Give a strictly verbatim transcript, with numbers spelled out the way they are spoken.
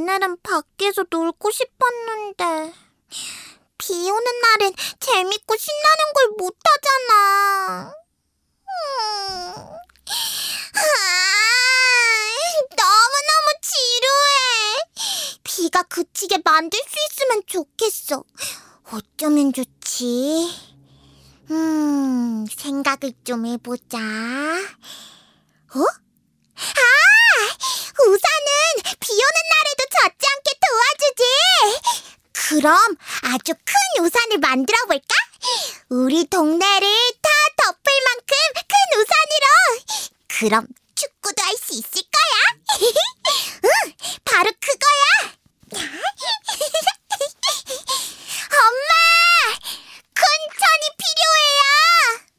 오늘은 밖에서 놀고 싶었는데 비 오는 날엔 재밌고 신나는 걸 못하잖아. 음. 아, 너무너무 지루해. 비가 그치게 만들 수 있으면 좋겠어. 어쩌면 좋지? 음, 생각을 좀 해보자. 어? 아! 우산은 비 오는 날에도 젖지 않게 도와주지. 그럼 아주 큰 우산을 만들어 볼까? 우리 동네를 다 덮을 만큼 큰 우산으로. 그럼 축구도 할 수 있을 거야.